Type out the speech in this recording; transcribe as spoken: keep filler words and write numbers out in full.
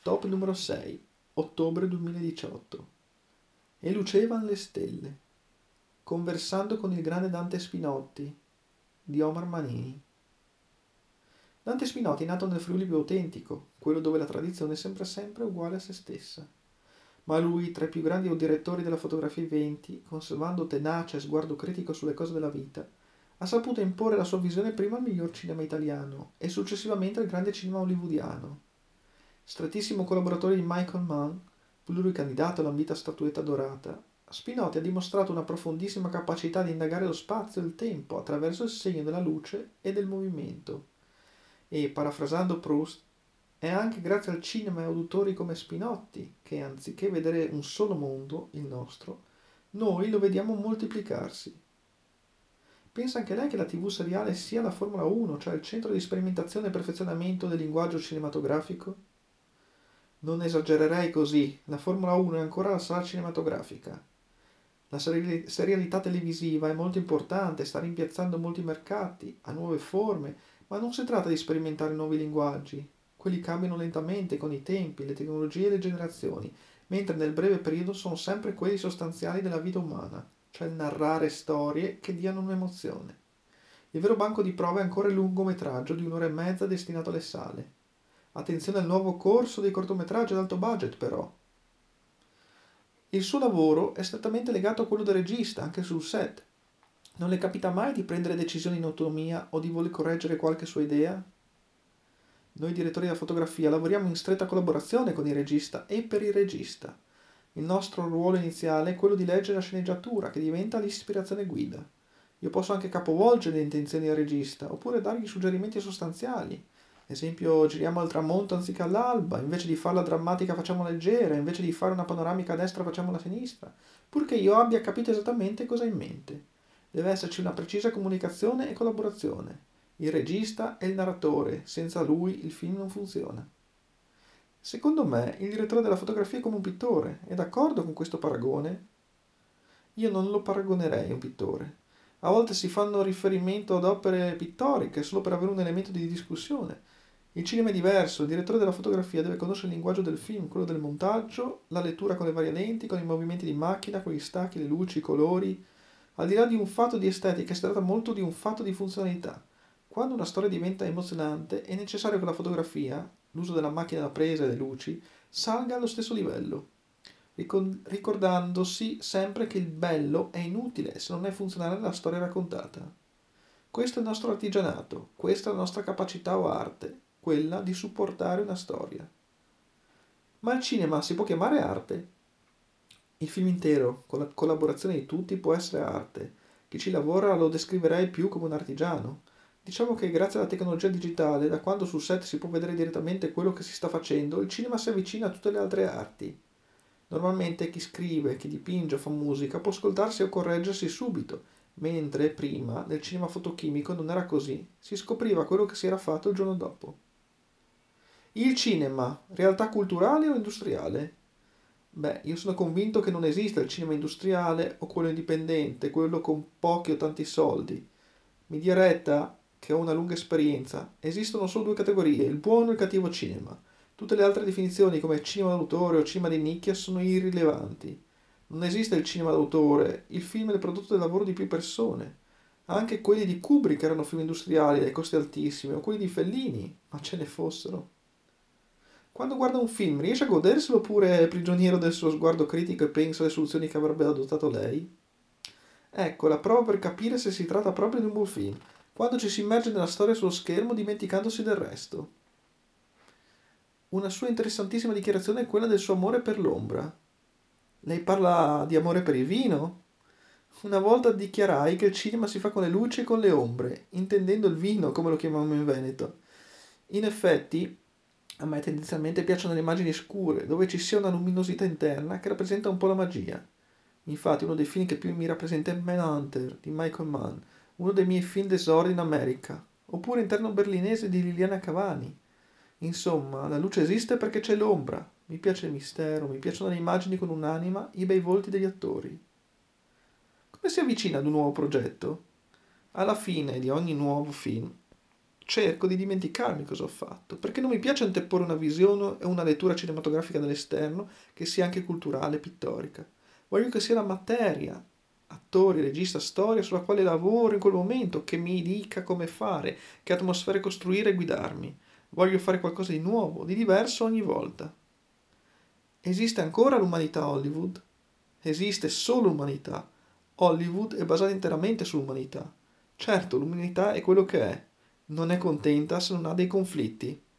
Top numero sei, ottobre duemiladiciotto. E lucevano le stelle, conversando con il grande Dante Spinotti, di Omar Manini. Dante Spinotti è nato nel Friuli più autentico, quello dove la tradizione è sempre sempre uguale a se stessa. Ma lui, tra i più grandi direttori della fotografia viventi, conservando tenacia e sguardo critico sulle cose della vita, ha saputo imporre la sua visione prima al miglior cinema italiano e successivamente al grande cinema hollywoodiano. Strettissimo collaboratore di Michael Mann, pluricandidato all'ambita statuetta dorata, Spinotti ha dimostrato una profondissima capacità di indagare lo spazio e il tempo attraverso il segno della luce e del movimento. E, parafrasando Proust, è anche grazie al cinema e autori come Spinotti che, anziché vedere un solo mondo, il nostro, noi lo vediamo moltiplicarsi. Pensa anche lei che la tivù seriale sia la Formula uno, cioè il centro di sperimentazione e perfezionamento del linguaggio cinematografico? Non esagererei così, la Formula uno è ancora la sala cinematografica. La seri- serialità televisiva è molto importante, sta rimpiazzando molti mercati, ha nuove forme, ma non si tratta di sperimentare nuovi linguaggi. Quelli cambiano lentamente con i tempi, le tecnologie e le generazioni, mentre nel breve periodo sono sempre quelli sostanziali della vita umana, cioè il narrare storie che diano un'emozione. Il vero banco di prova è ancora il lungometraggio di un'ora e mezza destinato alle sale. Attenzione al nuovo corso dei cortometraggi ad alto budget, però. Il suo lavoro è strettamente legato a quello del regista, anche sul set. Non le capita mai di prendere decisioni in autonomia o di voler correggere qualche sua idea? Noi direttori della fotografia lavoriamo in stretta collaborazione con il regista e per il regista. Il nostro ruolo iniziale è quello di leggere la sceneggiatura, che diventa l'ispirazione guida. Io posso anche capovolgere le intenzioni del regista, oppure dargli suggerimenti sostanziali. Esempio, giriamo al tramonto anziché all'alba, invece di farla drammatica facciamo leggera, invece di fare una panoramica a destra facciamo a sinistra, purché io abbia capito esattamente cosa ha in mente. Deve esserci una precisa comunicazione e collaborazione. Il regista è il narratore, senza lui il film non funziona. Secondo me, il direttore della fotografia è come un pittore, è d'accordo con questo paragone? Io non lo paragonerei a un pittore. A volte si fanno riferimento ad opere pittoriche solo per avere un elemento di discussione. Il cinema è diverso, il direttore della fotografia deve conoscere il linguaggio del film, quello del montaggio, la lettura con le varie lenti, con i movimenti di macchina, con gli stacchi, le luci, i colori. Al di là di un fatto di estetica, si tratta molto di un fatto di funzionalità. Quando una storia diventa emozionante, è necessario che la fotografia, l'uso della macchina da presa e delle luci, salga allo stesso livello, ricordandosi sempre che il bello è inutile se non è funzionale alla storia raccontata. Questo è il nostro artigianato, questa è la nostra capacità o arte, quella di supportare una storia. Ma il cinema si può chiamare arte? Il film intero, con la collaborazione di tutti, può essere arte. Chi ci lavora lo descriverei più come un artigiano. Diciamo che grazie alla tecnologia digitale, da quando sul set si può vedere direttamente quello che si sta facendo, il cinema si avvicina a tutte le altre arti. Normalmente chi scrive, chi dipinge o fa musica può ascoltarsi o correggersi subito, mentre prima nel cinema fotochimico non era così, si scopriva quello che si era fatto il giorno dopo. Il cinema, realtà culturale o industriale? Beh, io sono convinto che non esista il cinema industriale o quello indipendente, quello con pochi o tanti soldi. Mi dia retta che ho una lunga esperienza. Esistono solo due categorie, il buono e il cattivo cinema. Tutte le altre definizioni come cinema d'autore o cinema di nicchia sono irrilevanti. Non esiste il cinema d'autore, il film è il prodotto del lavoro di più persone. Anche quelli di Kubrick erano film industriali dai costi altissimi, o quelli di Fellini, ma ce ne fossero. Quando guarda un film, riesce a goderselo oppure è prigioniero del suo sguardo critico e pensa alle soluzioni che avrebbe adottato lei? Ecco, la prova per capire se si tratta proprio di un buon film, quando ci si immerge nella storia sullo schermo dimenticandosi del resto. Una sua interessantissima dichiarazione è quella del suo amore per l'ombra. Lei parla di amore per il vino? Una volta dichiarai che il cinema si fa con le luci e con le ombre, intendendo il vino, come lo chiamiamo in Veneto. In effetti, a me tendenzialmente piacciono le immagini scure, dove ci sia una luminosità interna che rappresenta un po' la magia. Infatti uno dei film che più mi rappresenta è Manhunter di Michael Mann, uno dei miei film d'esordio in America, oppure Interno berlinese di Liliana Cavani. Insomma, la luce esiste perché c'è l'ombra. Mi piace il mistero, mi piacciono le immagini con un'anima, i bei volti degli attori. Come si avvicina ad un nuovo progetto? Alla fine di ogni nuovo film cerco di dimenticarmi cosa ho fatto, perché non mi piace anteporre una visione e una lettura cinematografica dall'esterno che sia anche culturale e pittorica. Voglio che sia la materia, attori, regista, storia sulla quale lavoro in quel momento, che mi dica come fare, che atmosfere costruire e guidarmi. Voglio fare qualcosa di nuovo, di diverso ogni volta. Esiste ancora l'umanità a Hollywood? Esiste solo l'umanità. Hollywood è basata interamente sull'umanità. Certo, l'umanità è quello che è. Non è contenta se non ha dei conflitti.